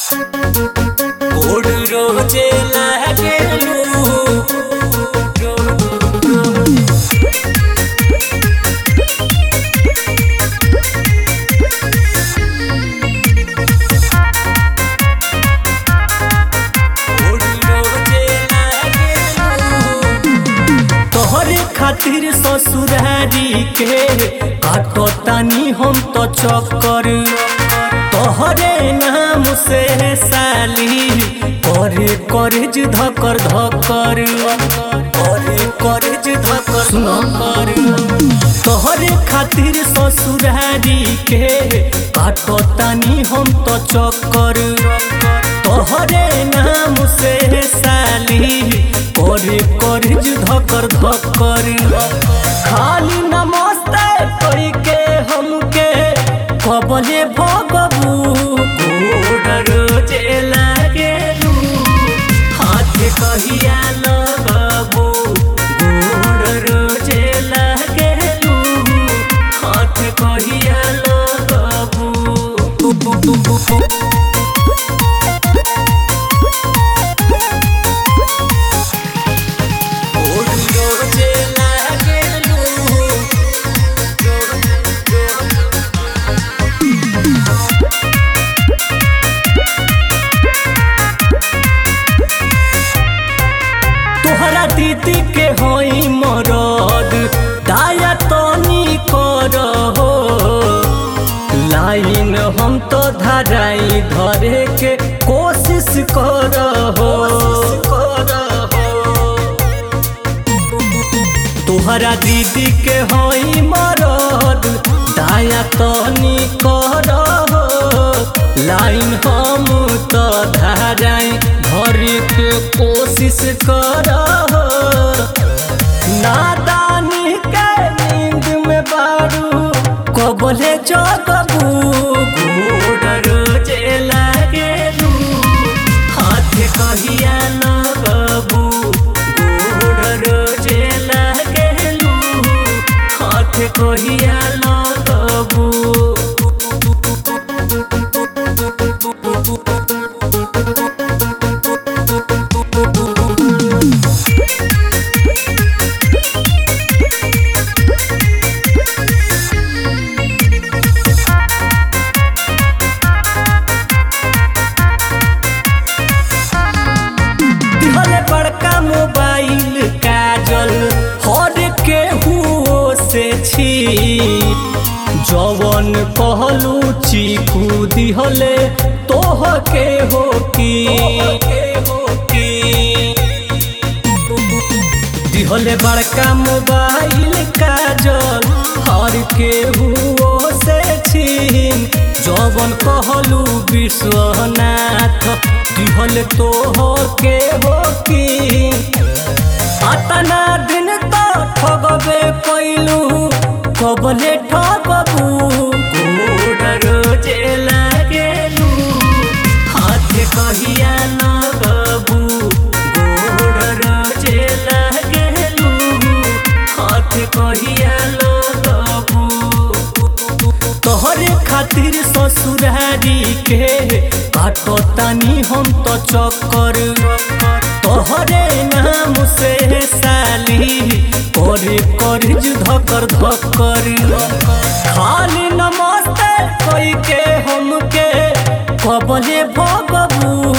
गोड़ रोजे लागेलू तोहरे खातिर ससुरारी के काटो तानी हम तो चक्कर तोहरे नाम से साली करे करज धकर धकर करे करज धकर धकर तोहरे खातिर ससुरारी के काटो तानी हम तो चक्कर तोहरे नाम से साली करे करज धकर धकर खाली नमस्ते कोई के हमके कबले भगबू गोड़ रोजे लागेलू हाथ कहिया लगबू गोड़ रोजे लागेलू हाथ कहिया लगबू तोहरा दीदी के होई मरद दाया तनी करहो लाइन हम तो धराई धरे के कोशिश करहो तोहरा दीदी के होई मरद दाया तनी करहो लाइन हम तो धराई धरे के कोशिश करहो नादानी के नींद में बारू कबले जगबू गोड़ रोजे लागेलू हाथ कहिया लगबू गोड़ रोजे लागेलू हाथ कहिया लगबू बड़का मोबाइल काजल हर के हुओ से छी जवन कहलू चीकू दिहले तोह के हो दिहले बड़का मोबाइल काजल हर के हुओ से छी जवन कहलू विश्वनाथ दिहल तोह के हो अतना दिन तो ठगबे कैलू कबले ठगबू गोड़ रोजे लागेलू हाथ कहिया लगबू गोड़ रोजे लागेलू हाथ कहिया लगबू तोहरे खातिर ससुरारी के काटो तानी हम तो चक्कर तोहरे नाम से साली करे करज धकर धकर खाली नमस्ते कोई के हमके कबले भगबू